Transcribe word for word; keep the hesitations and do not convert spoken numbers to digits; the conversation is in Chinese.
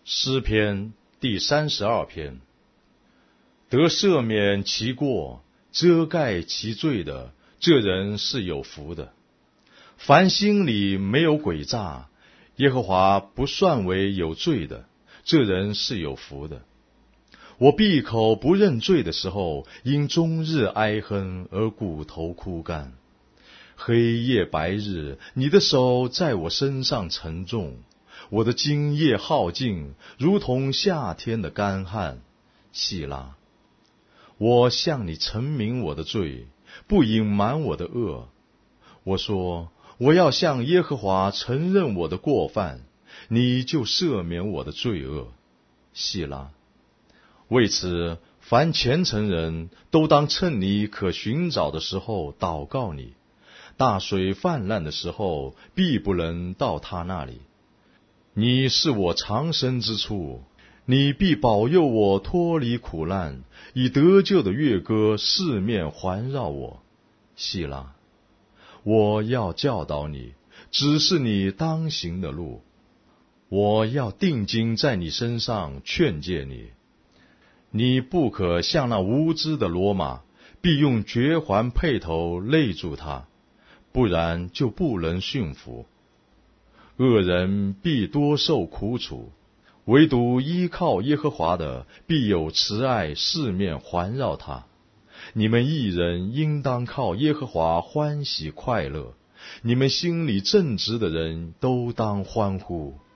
诗篇第三十二篇。得赦免其过，遮盖其罪的，这人是有福的。凡心里没有诡诈，耶和华不算为有罪的，这人是有福的。我闭口不认罪的时候，因终日哀哼而骨头枯干。黑夜白日，你的手在我身上沉重，我的精液耗尽，如同夏天的干旱。细拉，我向你陈明我的罪，不隐瞒我的恶。我说，我要向耶和华承认我的过犯，你就赦免我的罪恶。细拉，为此，凡虔诚人都当趁你可寻找的时候祷告你，大水泛滥的时候，必不能到他那里。你是我藏身之处，你必保佑我脱离苦难，以得救的乐歌四面环绕我。细拉，我要教导你，指示你当行的路，我要定睛在你身上劝诫你。你不可像那无知的骡马，必用绝环辔头勒住它，不然就不能驯服。恶人必多受苦楚，唯独依靠耶和华的，必有慈爱四面环绕他。你们义人应当靠耶和华欢喜快乐，你们心里正直的人都当欢呼。